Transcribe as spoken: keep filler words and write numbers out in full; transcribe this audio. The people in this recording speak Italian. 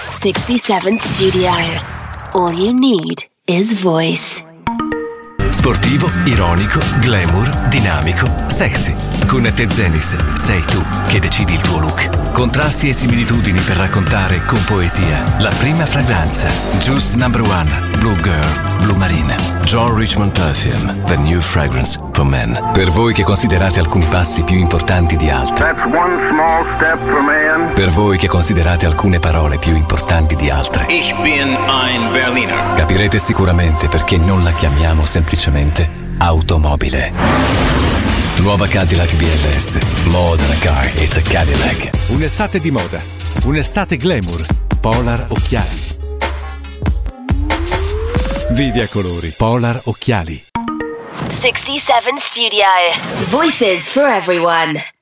sessantasette Studio. All you need is voice. Sportivo, ironico, glamour, dinamico, sexy. Con Te Zenis sei tu che decidi il tuo look. Contrasti e similitudini per raccontare con poesia la prima fragranza. Juice number one, Blue Girl, Blue Marine. John Richmond Perfume, the new fragrance for men. Per voi che considerate alcuni passi più importanti di altri. That's one small step for man. Per voi che considerate alcune parole più importanti di altre. Ich bin ein Berliner. Capirete sicuramente perché non la chiamiamo semplicemente automobile. Nuova Cadillac B L S. More than a car, it's a Cadillac. Un'estate di moda. Un'estate glamour. Polar Occhiali. Vivi a colori. Polar Occhiali. sessantasette Studio. Voices for everyone.